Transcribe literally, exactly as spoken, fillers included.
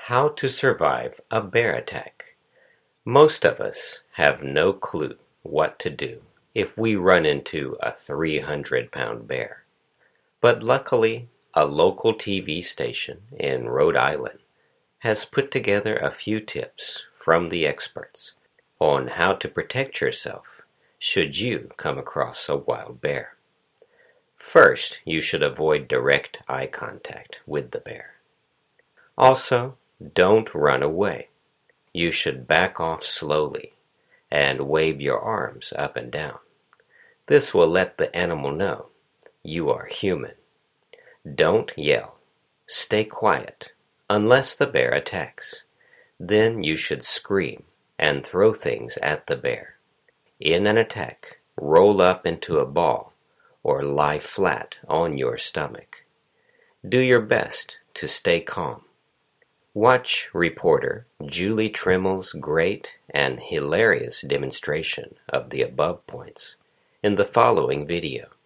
How to survive a bear attack. Most of us have no clue what to do if we run into a three hundred pound bear. But luckily, a local T V station in Rhode Island has put together a few tips from the experts on how to protect yourself should you come across a wild bear. First, you should avoid direct eye contact with the bear. Also, don't run away. You should back off slowly and wave your arms up and down. This will let the animal know you are human. Don't yell. Stay quiet unless the bear attacks. Then you should scream and throw things at the bear. In an attack, roll up into a ball or lie flat on your stomach. Do your best to stay calm. Watch reporter Julie Trimmel's great and hilarious demonstration of the above points in the following video.